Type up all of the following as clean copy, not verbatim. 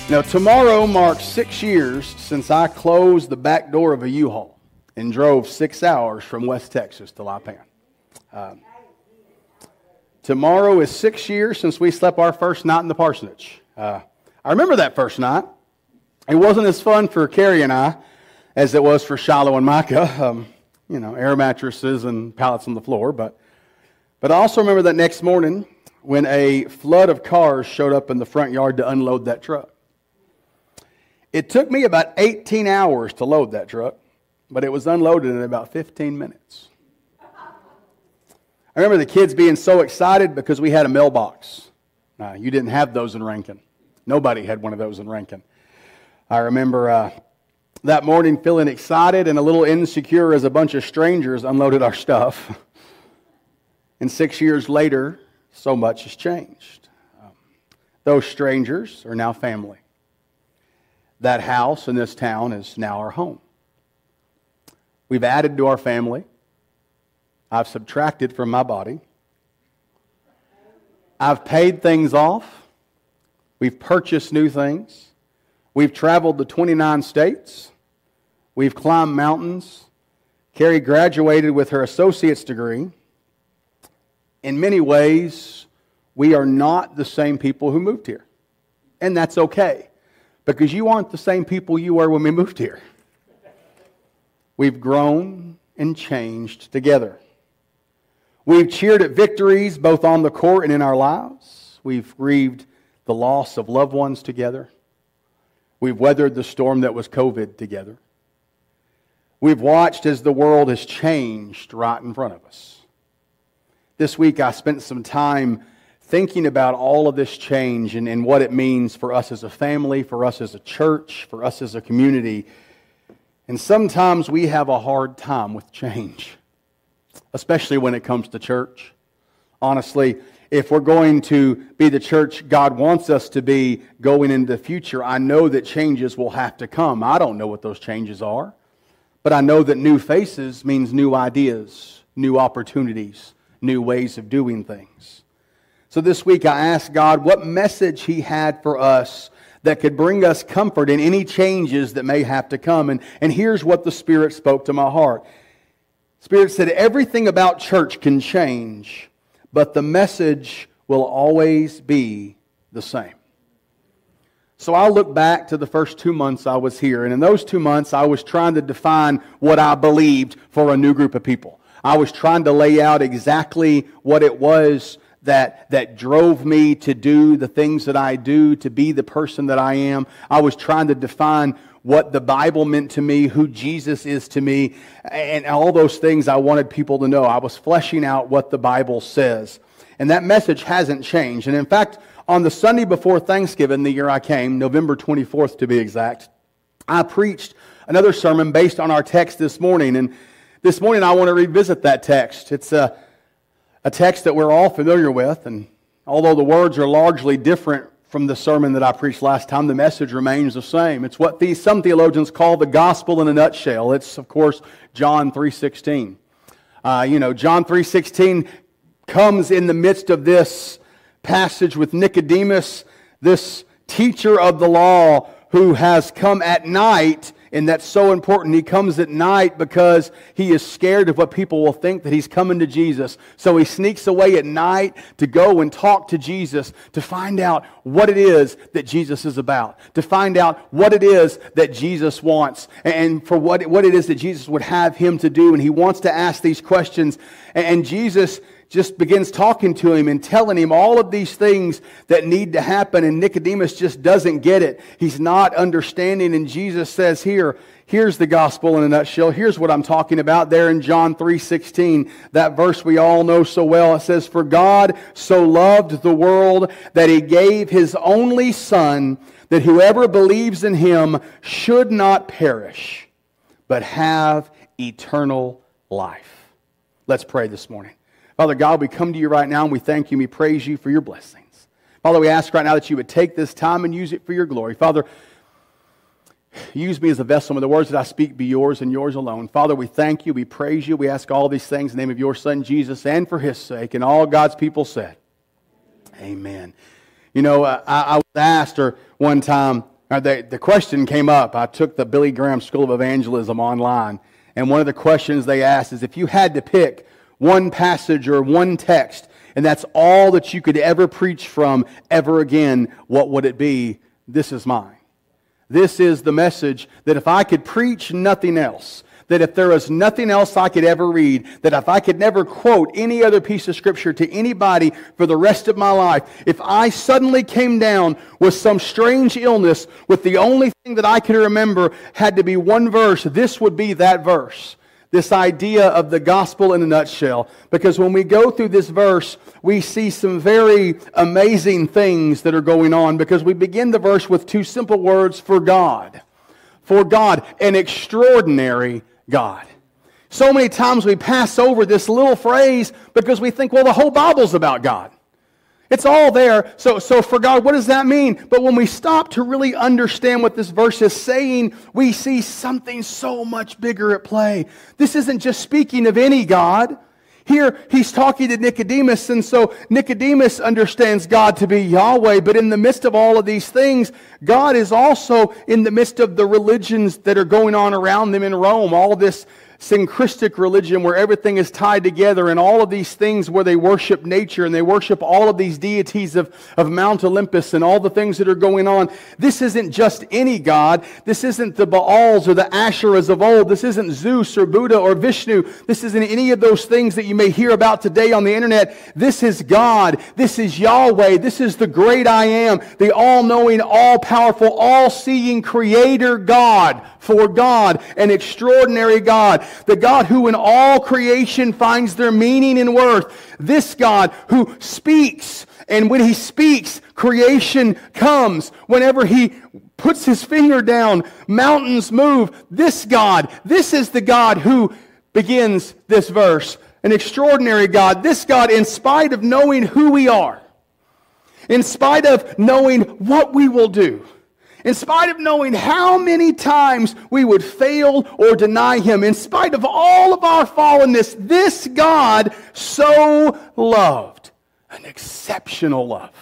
Now, tomorrow marks 6 years since I closed the back door of a U-Haul and drove 6 hours from West Texas to La Pan. Tomorrow is 6 years since we slept our first night in the parsonage. I remember that first night. It wasn't as fun for Carrie and I as it was for Shiloh and Micah. Air mattresses and pallets on the floor. But I also remember that next morning when a flood of cars showed up in the front yard to unload that truck. It took me about 18 hours to load that truck, but it was unloaded in about 15 minutes. I remember the kids being so excited because we had a mailbox. You didn't have those in Rankin. Nobody had one of those in Rankin. I remember that morning feeling excited and a little insecure as a bunch of strangers unloaded our stuff. And 6 years later, so much has changed. Those strangers are now family. That house in this town is now our home. We've added to our family. I've subtracted from my body. I've paid things off. We've purchased new things. We've traveled to 29 states. We've climbed mountains. Carrie graduated with her associate's degree. In many ways, we are not the same people who moved here. And that's okay, because you aren't the same people you were when we moved here. We've grown and changed together. We've cheered at victories both on the court and in our lives. We've grieved the loss of loved ones together. We've weathered the storm that was COVID together. We've watched as the world has changed right in front of us. This week I spent some time thinking about all of this change and what it means for us as a family, for us as a church, for us as a community. And sometimes we have a hard time with change, especially when it comes to church. Honestly, if we're going to be the church God wants us to be going into the future, I know that changes will have to come. I don't know what those changes are, but I know that new faces means new ideas, new opportunities, new ways of doing things. So this week I asked God what message He had for us that could bring us comfort in any changes that may have to come. And here's what the Spirit spoke to my heart. Spirit said, everything about church can change, but the message will always be the same. So I look back to the first 2 months I was here, and in those 2 months I was trying to define what I believed for a new group of people. I was trying to lay out exactly what it was that drove me to do the things that I do, to be the person that I am. I was trying to define what the Bible meant to me, who Jesus is to me, and all those things I wanted people to know. I was fleshing out what the Bible says. And that message hasn't changed. And in fact, on the Sunday before Thanksgiving, the year I came, November 24th to be exact, I preached another sermon based on our text this morning. And this morning I want to revisit that text. It's a text that we're all familiar with, and although the words are largely different from the sermon that I preached last time, the message remains the same. It's what some theologians call the gospel in a nutshell. It's, of course, John 3:16. John 3:16 comes in the midst of this passage with Nicodemus, this teacher of the law who has come at night. And that's so important. He comes at night because he is scared of what people will think, that he's coming to Jesus. So he sneaks away at night to go and talk to Jesus, to find out what it is that Jesus is about, to find out what it is that Jesus wants, and for what it is that Jesus would have him to do. And he wants to ask these questions. And Jesus just begins talking to him and telling him all of these things that need to happen. And Nicodemus just doesn't get it. He's not understanding. And Jesus says here's the gospel in a nutshell. Here's what I'm talking about there in John 3:16. That verse we all know so well. It says, "For God so loved the world that He gave His only Son, that whoever believes in Him should not perish, but have eternal life." Let's pray this morning. Father God, we come to you right now and we thank you and we praise you for your blessings. Father, we ask right now that you would take this time and use it for your glory. Father, use me as a vessel. May the words that I speak be yours and yours alone. Father, we thank you, we praise you, we ask all these things in the name of your Son, Jesus, and for His sake. And all God's people said, amen. I was asked one time, The question came up. I took the Billy Graham School of Evangelism online, and one of the questions they asked is, if you had to pick one passage or one text, and that's all that you could ever preach from ever again, what would it be? This is mine. This is the message that if I could preach nothing else, that if there was nothing else I could ever read, that if I could never quote any other piece of Scripture to anybody for the rest of my life, if I suddenly came down with some strange illness, with the only thing that I could remember had to be one verse, this would be that verse. This idea of the gospel in a nutshell. Because when we go through this verse, we see some very amazing things that are going on. Because we begin the verse with two simple words, for God. For God, an extraordinary God. So many times we pass over this little phrase because we think, well, the whole Bible's about God. It's all there. So for God, what does that mean? But when we stop to really understand what this verse is saying, we see something so much bigger at play. This isn't just speaking of any God. Here, he's talking to Nicodemus, and so Nicodemus understands God to be Yahweh, but in the midst of all of these things, God is also in the midst of the religions that are going on around them in Rome, all this syncretic religion where everything is tied together, and all of these things where they worship nature and they worship all of these deities of Mount Olympus and all the things that are going on. This isn't just any God. This isn't the Baals or the Asherahs of old. This isn't Zeus or Buddha or Vishnu. This isn't any of those things that you may hear about today on the internet. This is God. This is Yahweh. This is the great I am, the all-knowing, all-powerful, all-seeing Creator God. For God, an extraordinary God. The God who in all creation finds their meaning and worth. This God who speaks, and when He speaks, creation comes. Whenever He puts His finger down, mountains move. This God, this is the God who begins this verse. An extraordinary God. This God, in spite of knowing who we are, in spite of knowing what we will do, in spite of knowing how many times we would fail or deny Him, in spite of all of our fallenness, this God so loved. An exceptional love.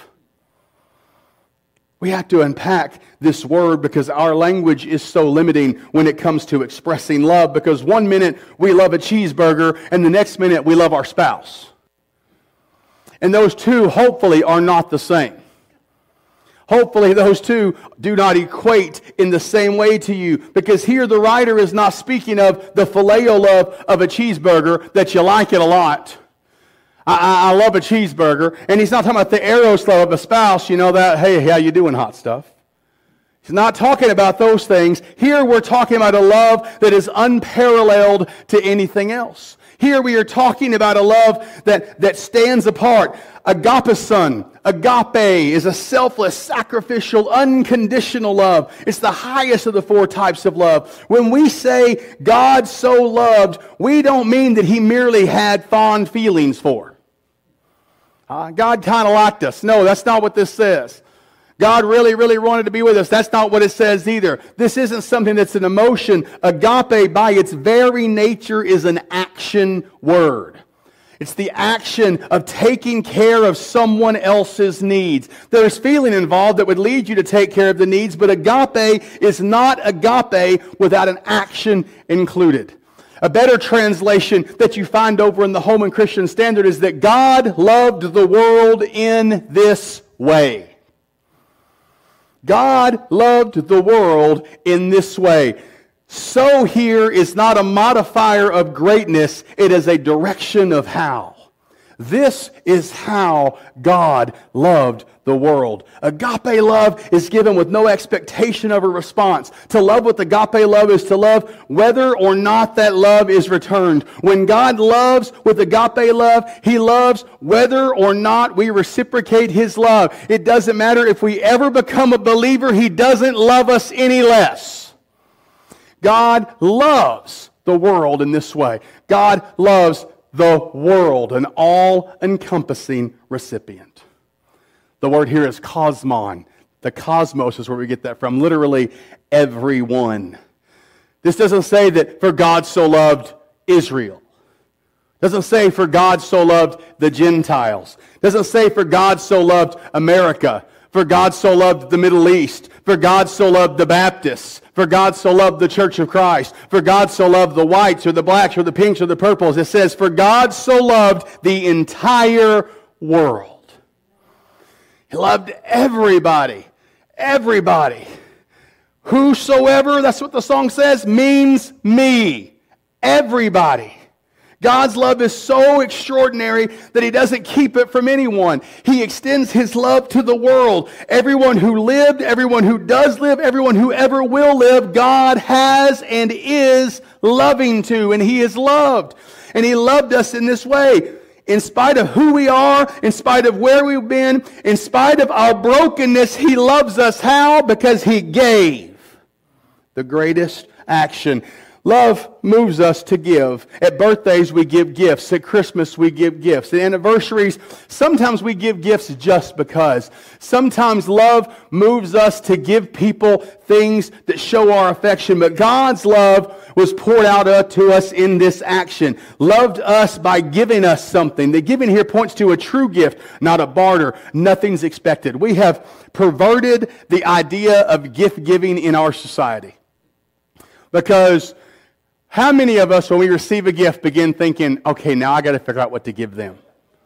We have to unpack this word because our language is so limiting when it comes to expressing love, because one minute we love a cheeseburger and the next minute we love our spouse. And those two hopefully are not the same. Hopefully those two do not equate in the same way to you, because here the writer is not speaking of the phileo love of a cheeseburger, that you like it a lot. I love a cheeseburger. And he's not talking about the eros love of a spouse, you know that, hey, how you doing, hot stuff? He's not talking about those things. Here we're talking about a love that is unparalleled to anything else. Here we are talking about a love that stands apart. Agape, agape is a selfless, sacrificial, unconditional love. It's the highest of the four types of love. When we say God so loved, we don't mean that He merely had fond feelings for. God kind of liked us. No, that's not what this says. God really, really wanted to be with us. That's not what it says either. This isn't something that's an emotion. Agape, by its very nature, is an action word. It's the action of taking care of someone else's needs. There's feeling involved that would lead you to take care of the needs, but agape is not agape without an action included. A better translation that you find over in the Holman Christian Standard is that God loved the world in this way. God loved the world in this way. So here is not a modifier of greatness, it is a direction of how. This is how God loved the world. Agape love is given with no expectation of a response. To love with agape love is to love whether or not that love is returned. When God loves with agape love, He loves whether or not we reciprocate His love. It doesn't matter if we ever become a believer, He doesn't love us any less. God loves the world in this way. God loves the world, an all-encompassing recipient. The word here is cosmon. The cosmos is where we get that from. Literally, everyone. This doesn't say that for God so loved Israel. It doesn't say for God so loved the Gentiles. It doesn't say for God so loved America. For God so loved the Middle East. For God so loved the Baptists. For God so loved the Church of Christ. For God so loved the whites or the blacks or the pinks or the purples. It says, for God so loved the entire world. He loved everybody. Everybody. Whosoever, that's what the song says, means me. Everybody. God's love is so extraordinary that He doesn't keep it from anyone. He extends His love to the world. Everyone who lived, everyone who does live, everyone who ever will live, God has and is loving to, and He is loved. And He loved us in this way. In spite of who we are, in spite of where we've been, in spite of our brokenness, He loves us. How? Because He gave the greatest action. Love moves us to give. At birthdays, we give gifts. At Christmas, we give gifts. At anniversaries, sometimes we give gifts just because. Sometimes love moves us to give people things that show our affection. But God's love was poured out to us in this action. Loved us by giving us something. The giving here points to a true gift, not a barter. Nothing's expected. We have perverted the idea of gift giving in our society. Because how many of us, when we receive a gift, begin thinking, okay, now I got to figure out what to give them?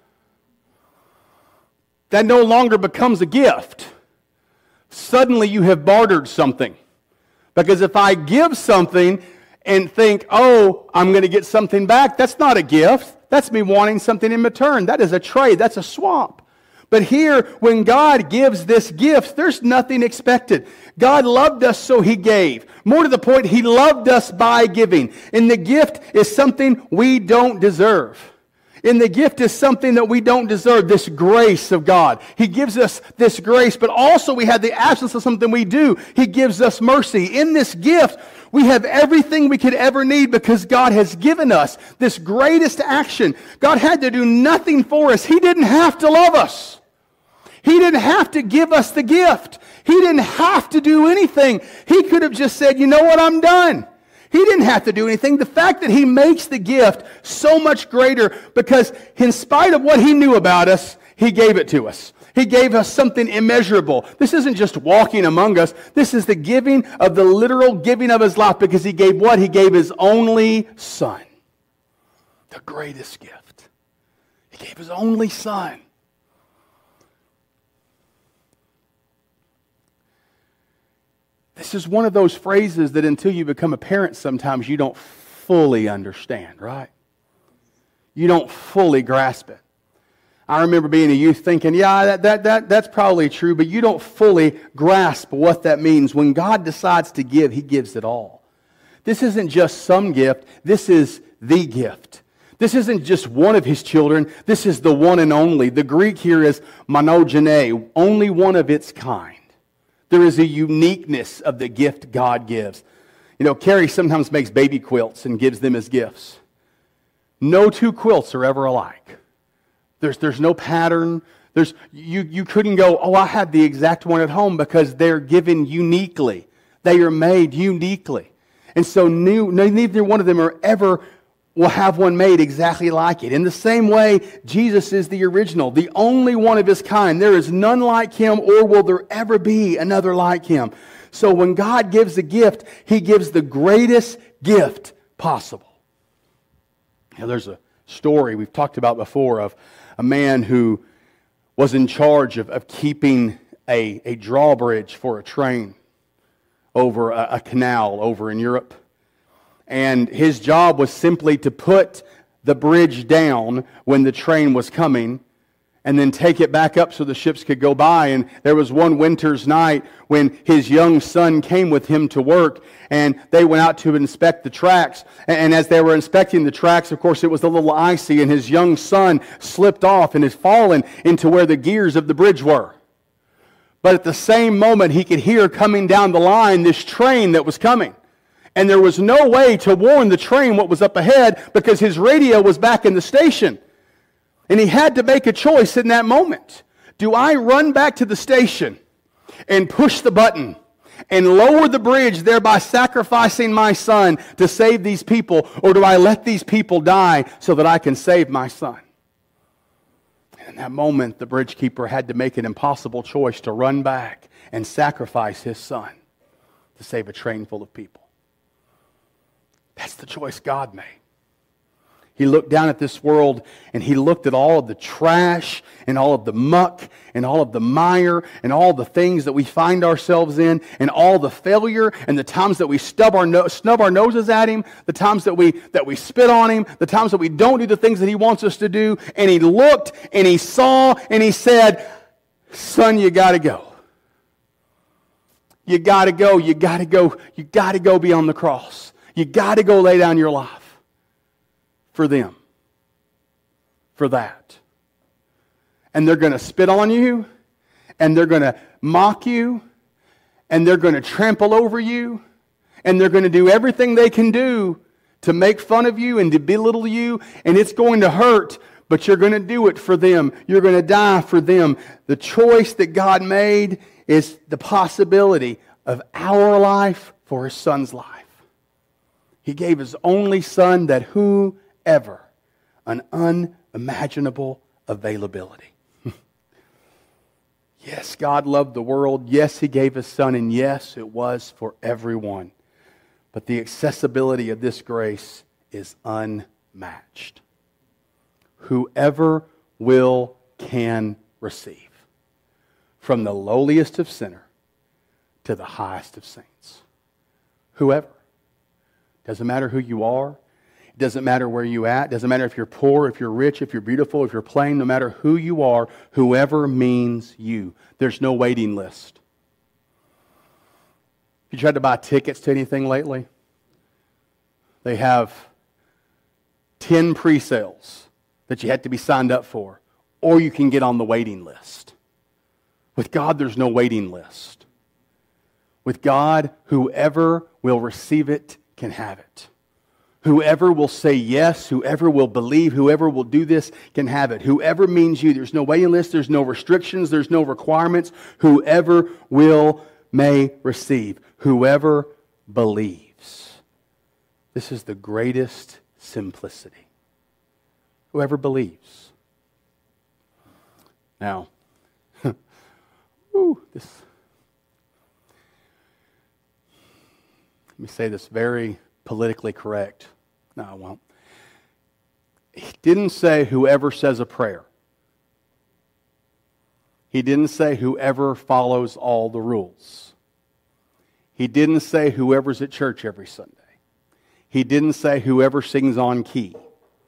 That no longer becomes a gift. Suddenly you have bartered something. Because if I give something and think, oh, I'm going to get something back, that's not a gift. That's me wanting something in return. That is a trade. That's a swap. But here, when God gives this gift, there's nothing expected. God loved us, so He gave. More to the point, He loved us by giving. And the gift is something we don't deserve. And the gift is something that we don't deserve, this grace of God. He gives us this grace, but also we have the absence of something we do. He gives us mercy. In this gift, we have everything we could ever need because God has given us this greatest action. God had to do nothing for us. He didn't have to love us. He didn't have to give us the gift. He didn't have to do anything. He could have just said, you know what, I'm done. He didn't have to do anything. The fact that He makes the gift so much greater because in spite of what He knew about us, He gave it to us. He gave us something immeasurable. This isn't just walking among us. This is the giving of the literal giving of His life because He gave what? He gave His only Son. The greatest gift. He gave His only Son. This is one of those phrases that until you become a parent sometimes you don't fully understand, right? You don't fully grasp it. I remember being a youth thinking, yeah, that's probably true, but you don't fully grasp what that means. When God decides to give, He gives it all. This isn't just some gift. This is the gift. This isn't just one of His children. This is the one and only. The Greek here is monogene, only one of its kind. There is a uniqueness of the gift God gives. You know, Carrie sometimes makes baby quilts and gives them as gifts. No two quilts are ever alike. There's no pattern. You couldn't go, oh, I have the exact one at home because they're given uniquely. They are made uniquely. And so neither one of them will have one made exactly like it. In the same way, Jesus is the original, the only one of His kind. There is none like Him, or will there ever be another like Him. So when God gives a gift, He gives the greatest gift possible. Now, there's a story we've talked about before of a man who was in charge of keeping a drawbridge for a train over a canal over in Europe. And his job was simply to put the bridge down when the train was coming and then take it back up so the ships could go by. And there was one winter's night when his young son came with him to work, and they went out to inspect the tracks. And as they were inspecting the tracks, of course, it was a little icy, and his young son slipped off and had fallen into where the gears of the bridge were. But at the same moment, he could hear coming down the line this train that was coming. And there was no way to warn the train what was up ahead because his radio was back in the station. And he had to make a choice in that moment. Do I run back to the station and push the button and lower the bridge, thereby sacrificing my son to save these people? Or do I let these people die so that I can save my son? And the In that moment, the bridge keeper had to make an impossible choice to run back and sacrifice his son to save a train full of people. That's the choice God made. He looked down at this world and he looked at all of the trash and all of the muck and all of the mire and all the things that we find ourselves in and all the failure and the times that we snub our noses at him, the times that we spit on him, the times that we don't do the things that he wants us to do. And he looked and he saw and he said, son, you got to go. You got to go. You got to go. You got to go beyond the cross. You got to go lay down your life. For them. For that. And they're going to spit on you. And they're going to mock you. And they're going to trample over you. And they're going to do everything they can do to make fun of you and to belittle you. And it's going to hurt. But you're going to do it for them. You're going to die for them. The choice that God made is the possibility of our life for His Son's life. He gave His only Son that whoever, an unimaginable availability. Yes, God loved the world. Yes, He gave His Son. And yes, it was for everyone. But the accessibility of this grace is unmatched. Whoever will can receive. From the lowliest of sinners to the highest of saints. Whoever. Doesn't matter who you are. It doesn't matter where you're at. It doesn't matter if you're poor, if you're rich, if you're beautiful, if you're plain. No matter who you are, whoever means you. There's no waiting list. If you tried to buy tickets to anything lately, they have 10 pre-sales that you have to be signed up for, or you can get on the waiting list. With God, there's no waiting list. With God, whoever will receive it can have it. Whoever will say yes, whoever will believe, whoever will do this can have it. Whoever means you. There's no waiting list, there's no restrictions, there's no requirements. Whoever will may receive. Whoever believes. This is the greatest simplicity. Whoever believes. Now, let me say this very politically correct. No, I won't. He didn't say whoever says a prayer. He didn't say whoever follows all the rules. He didn't say whoever's at church every Sunday. He didn't say whoever sings on key.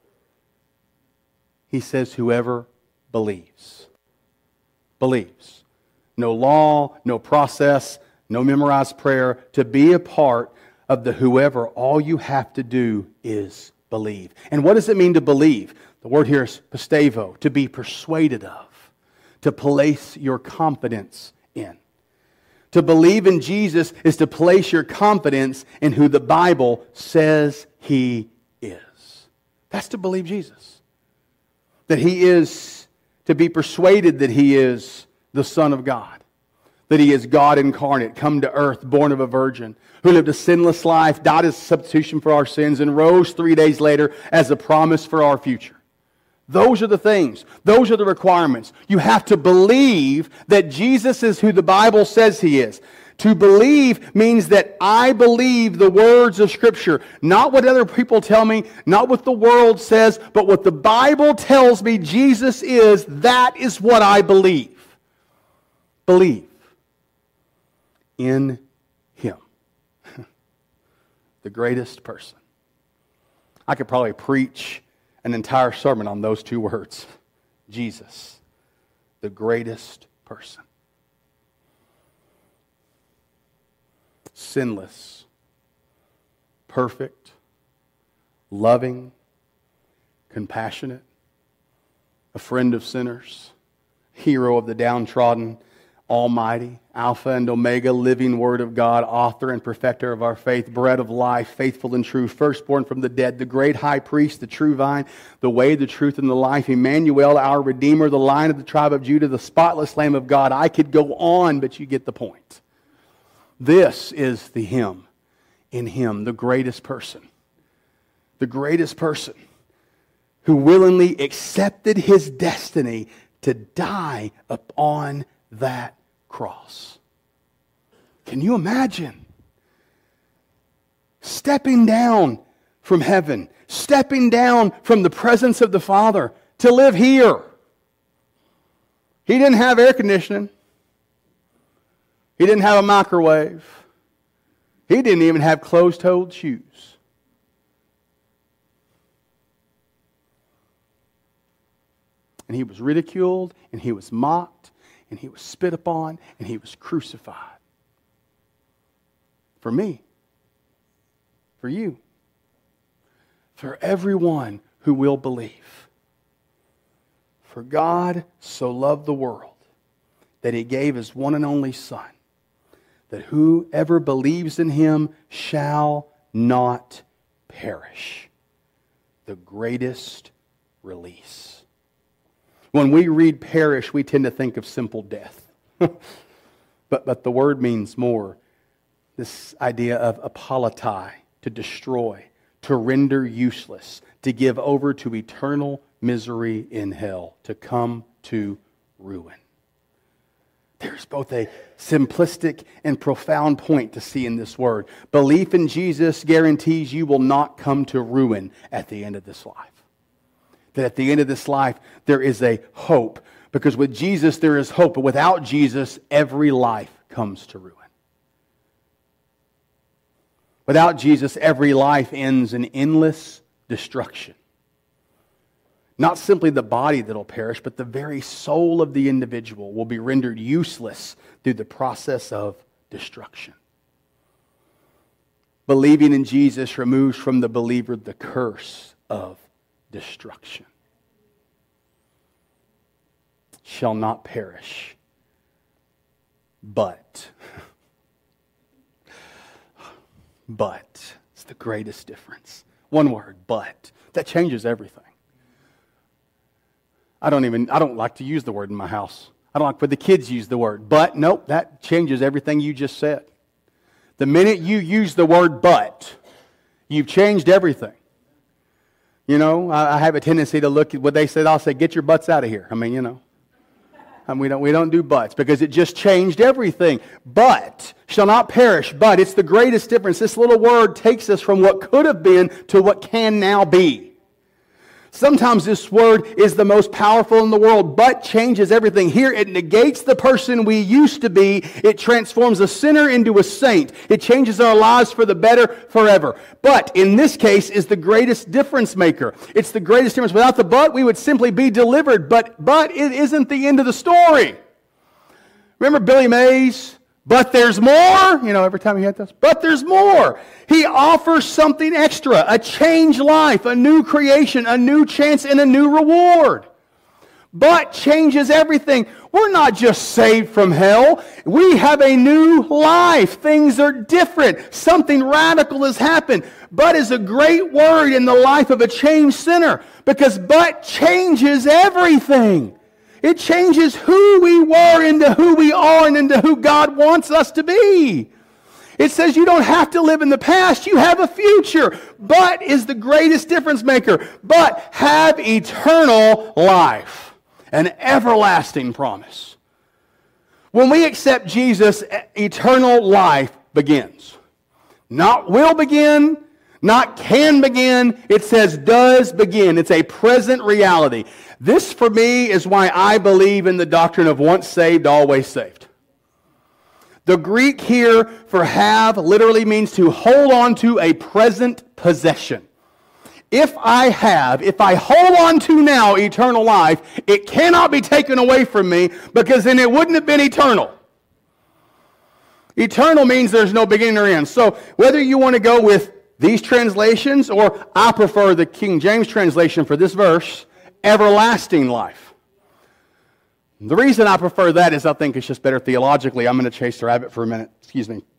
He says whoever believes. Believes. No law, no process, no memorized prayer. To be a part of the whoever, all you have to do is believe. And what does it mean to believe? The word here is pistevo, to be persuaded of, to place your confidence in. To believe in Jesus is to place your confidence in who the Bible says He is. That's to believe Jesus. That He is, to be persuaded that He is the Son of God. That He is God incarnate, come to earth, born of a virgin, who lived a sinless life, died as a substitution for our sins, and rose 3 days later as a promise for our future. Those are the things. Those are the requirements. You have to believe that Jesus is who the Bible says He is. To believe means that I believe the words of Scripture. Not what other people tell me, not what the world says, but what the Bible tells me Jesus is, that is what I believe. Believe in Him. The greatest person. I could probably preach an entire sermon on those two words. Jesus, the greatest person. Sinless, perfect, loving, compassionate, a friend of sinners, hero of the downtrodden, almighty, Alpha and Omega, living Word of God, author and perfecter of our faith, bread of life, faithful and true, firstborn from the dead, the great high priest, the true vine, the way, the truth, and the life, Emmanuel, our Redeemer, the Lion of the tribe of Judah, the spotless Lamb of God. I could go on, but you get the point. This is the Him in Him, the greatest person. The greatest person who willingly accepted His destiny to die upon that cross. Can you imagine? Stepping down from heaven, stepping down from the presence of the Father to live here. He didn't have air conditioning. He didn't have a microwave. He didn't even have closed-toed shoes. And he was ridiculed, and he was mocked, and he was spit upon, and he was crucified. For me. For you. For everyone who will believe. For God so loved the world that He gave His one and only Son, that whoever believes in Him shall not perish. The greatest release. When we read perish, we tend to think of simple death. but the word means more. This idea of apolotai, to destroy, to render useless, to give over to eternal misery in hell, to come to ruin. There's both a simplistic and profound point to see in this word. Belief in Jesus guarantees you will not come to ruin at the end of this life. That at the end of this life, there is a hope. Because with Jesus, there is hope. But without Jesus, every life comes to ruin. Without Jesus, every life ends in endless destruction. Not simply the body that will perish, but the very soul of the individual will be rendered useless through the process of destruction. Believing in Jesus removes from the believer the curse of destruction. Shall not perish, but it's the greatest difference. One word, but. That changes everything. I don't like to use the word in my house. I don't like when the kids use the word. But, nope, that changes everything you just said. The minute you use the word but, you've changed everything. You know, I have a tendency to look at what they said. I'll say, get your butts out of here. I mean, you know. We don't do buts because it just changed everything. But shall not perish, but it's the greatest difference. This little word takes us from what could have been to what can now be. Sometimes this word is the most powerful in the world, but changes everything. Here it negates the person we used to be. It transforms a sinner into a saint. It changes our lives for the better forever. But in this case is the greatest difference maker. It's the greatest difference. Without the but, we would simply be delivered. But it isn't the end of the story. Remember Billy Mays? But there's more. You know, every time he had this. But there's more. He offers something extra. A changed life. A new creation. A new chance and a new reward. But changes everything. We're not just saved from hell. We have a new life. Things are different. Something radical has happened. But is a great word in the life of a changed sinner. Because but changes everything. It changes who we were into who we are and into who God wants us to be. It says you don't have to live in the past. You have a future. But is the greatest difference maker. But have eternal life. An everlasting promise. When we accept Jesus, eternal life begins. Not will begin, not can begin. It says does begin. It's a present reality. This, for me, is why I believe in the doctrine of once saved, always saved. The Greek here for have literally means to hold on to a present possession. If I hold on to now eternal life, it cannot be taken away from me because then it wouldn't have been eternal. Eternal means there's no beginning or end. So whether you want to go with these translations or I prefer the King James translation for this verse, everlasting life. The reason I prefer that is I think it's just better theologically. I'm going to chase the rabbit for a minute. Excuse me.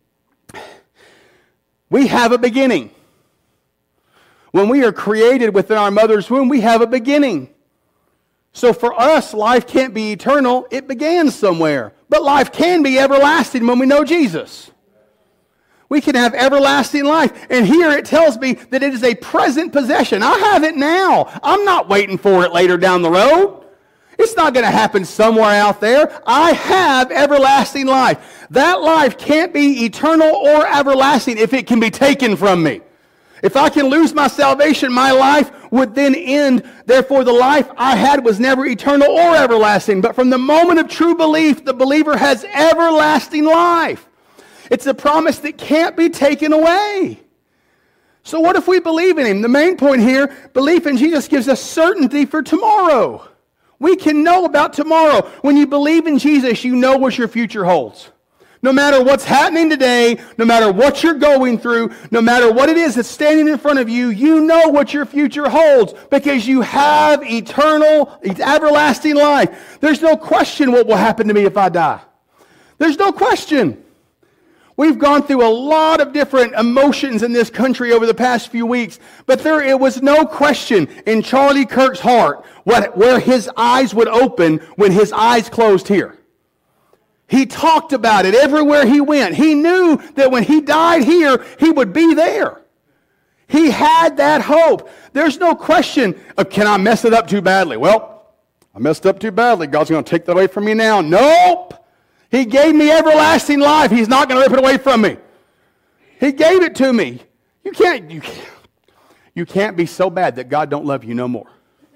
We have a beginning. When we are created within our mother's womb, we have a beginning. So for us, life can't be eternal. It began somewhere. But life can be everlasting when we know Jesus. We can have everlasting life. And here it tells me that it is a present possession. I have it now. I'm not waiting for it later down the road. It's not going to happen somewhere out there. I have everlasting life. That life can't be eternal or everlasting if it can be taken from me. If I can lose my salvation, my life would then end. Therefore, the life I had was never eternal or everlasting. But from the moment of true belief, the believer has everlasting life. It's a promise that can't be taken away. So what if we believe in Him? The main point here, belief in Jesus gives us certainty for tomorrow. We can know about tomorrow. When you believe in Jesus, you know what your future holds. No matter what's happening today, no matter what you're going through, no matter what it is that's standing in front of you, you know what your future holds because you have eternal, everlasting life. There's no question what will happen to me if I die. There's no question. We've gone through a lot of different emotions in this country over the past few weeks, but it was no question in Charlie Kirk's heart where his eyes would open when his eyes closed here. He talked about it everywhere he went. He knew that when he died here, he would be there. He had that hope. There's no question of, can I mess it up too badly? Well, I messed up too badly. God's going to take that away from me now. Nope. He gave me everlasting life. He's not going to rip it away from me. He gave it to me. You can't be so bad that God don't love you no more.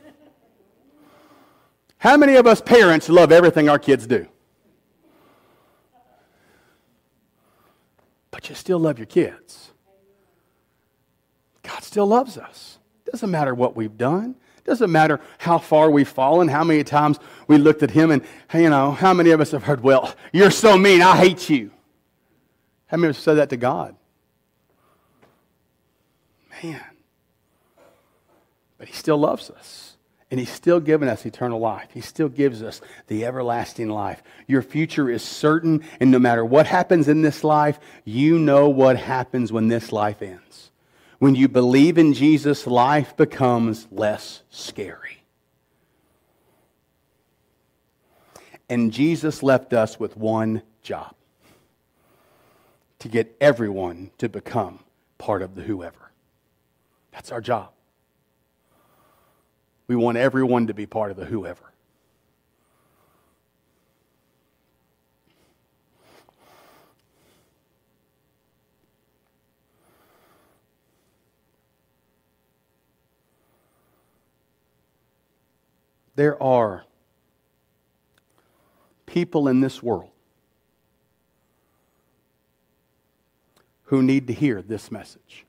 How many of us parents love everything our kids do? But you still love your kids. God still loves us. Doesn't matter what we've done. Doesn't matter how far we've fallen, how many times we looked at Him and, how many of us have heard, well, you're so mean, I hate you. How many of us have said that to God? Man. But He still loves us. And He's still given us eternal life. He still gives us the everlasting life. Your future is certain, and no matter what happens in this life, you know what happens when this life ends. When you believe in Jesus, life becomes less scary. And Jesus left us with one job: to get everyone to become part of the whoever. That's our job. We want everyone to be part of the whoever. There are people in this world who need to hear this message.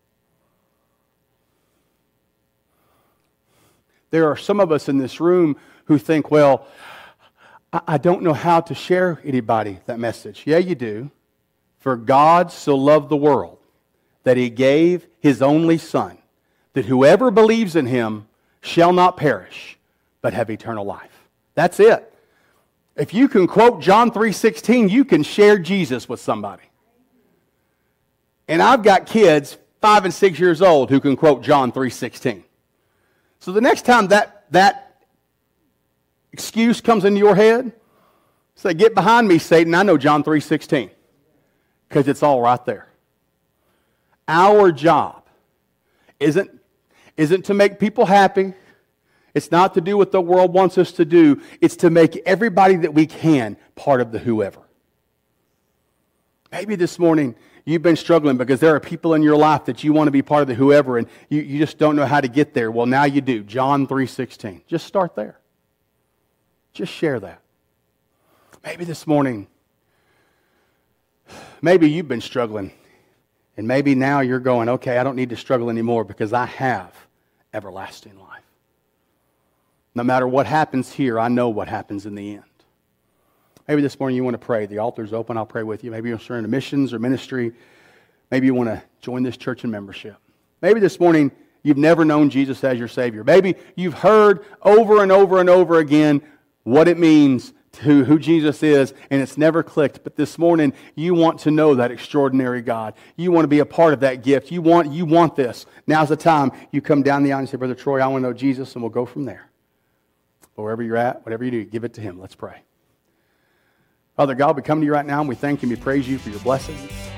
There are some of us in this room who think, well, I don't know how to share anybody that message. Yeah, you do. For God so loved the world that He gave His only Son, that whoever believes in Him shall not perish, but have eternal life. That's it. If you can quote John 3:16, you can share Jesus with somebody. And I've got kids 5 and 6 years old who can quote John 3:16. So the next time that excuse comes into your head, say, get behind me, Satan. I know John 3:16. Because it's all right there. Our job isn't to make people happy. It's not to do what the world wants us to do. It's to make everybody that we can part of the whoever. Maybe this morning you've been struggling because there are people in your life that you want to be part of the whoever and you just don't know how to get there. Well, now you do. John 3:16. Just start there. Just share that. Maybe this morning, maybe you've been struggling and maybe now you're going, okay, I don't need to struggle anymore because I have everlasting life. No matter what happens here, I know what happens in the end. Maybe this morning you want to pray. The altar's open. I'll pray with you. Maybe you're concerned in missions or ministry. Maybe you want to join this church in membership. Maybe this morning you've never known Jesus as your Savior. Maybe you've heard over and over and over again what it means to who Jesus is, and it's never clicked. But this morning you want to know that extraordinary God. You want to be a part of that gift. You want this. Now's the time. You come down the aisle and say, Brother Troy, I want to know Jesus, and we'll go from there. But wherever you're at, whatever you do, give it to Him. Let's pray. Father God, we come to you right now and we thank you and we praise you for your blessings.